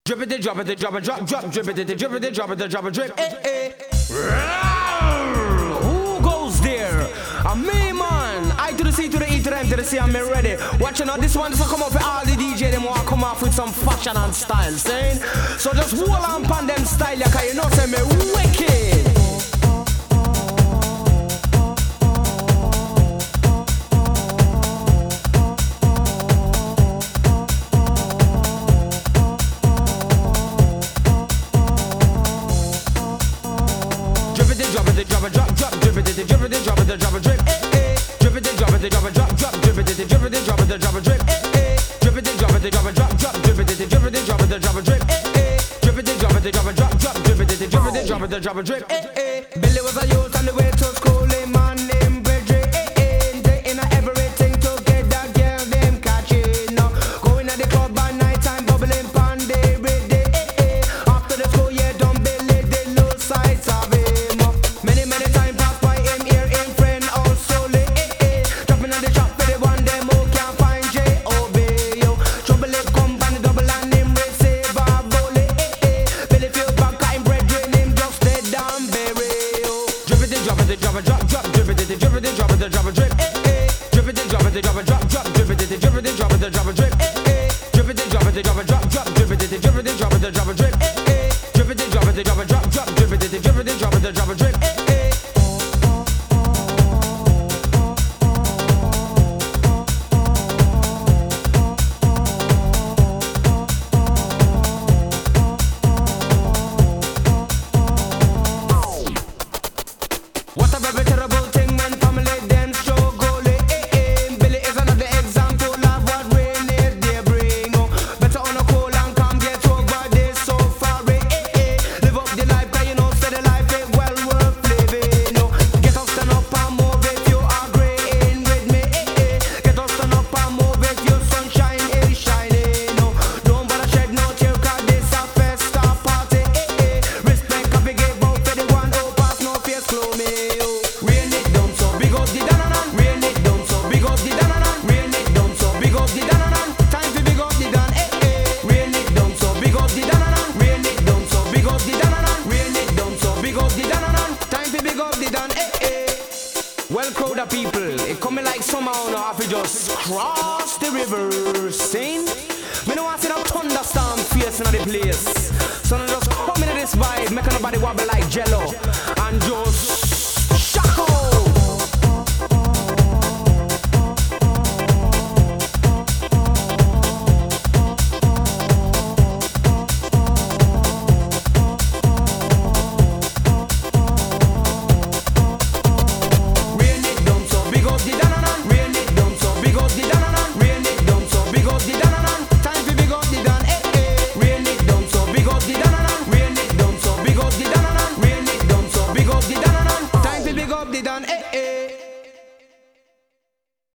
Drip it, drop it, drop it, drop, drop, drip it, drip it, drop it, drop it, drip. Who goes there? Me man. I to the C to the E to the M to the C. I'm ready. Watching out this one. This will come up for all the DJ. Them want come off with some fashion and style, saying. So just hold on pan them style, yeah, cause you know say me wicked. Drop it, drop it, drop, drop, drip it, drip it, drop it, drop it, drip, drip it, drop it, drop it, drop, drop, drip it, drip it, drop it, drop it, drip, drip it, drop it, drop it, drop, drop, drip it, drip it, drop it, drop it, drip, drip it, drop it, drop it, drop, drop, drip it, drip it, drop it, drop it, drip. Billy was a youth on the way to school, a man named Bridget, they in everything together, girl them catching up, going at the club by night time, bubbling pan day, after the school year done, Billy they lose sight of it. Many times pass by him here in friend also late. Dropping on the shop for the one them who can't find J.O.B. Yo, trouble it come by the double and him receive a bullet. Billy feel back at him brethren him just dead down bury. Yo, drip it, drop it, drop it, drop, drop, drip it, drip it, drop it, drop it, drip. Drip it, drop it, drop it, drop, drop, drip it, drip it, drop it, drop it, drip. Drip it, drop it, drop it, drop, drop, drip it, drip it, drop it, drop it, drip. Drip it, drop it, drop it, drop, drop, drip it, drip it, drop it, drop it, drip. What a very terrible thing when family them struggle. Billy is another example of what rain is they bring. Better on a cool and calm, get over this so far. Live up the life, cause you know, say the life is well worth living. Get up, stand up and move if you agreeing with me. Get up, stand up and move if your sunshine is shining. Don't bother shed no tear, cause this a festa party. Respect a big bout for the one who pass no face glow me. Rain it down so big up the dananan. Rain it down so big up the dananan. Rain it down so big up the dananan. Time to big up the dan. Rain it down so big up the dananan. Rain it down so big up the dananan. Rain it down so big up the dananan. Time to big up the dan. Well, crowd of people, it coming like somehow now. If you just cross the river, sing. Me no want to see no thunderstorm facing on the place. So now just come into this vibe, make nobody wobble like Jello.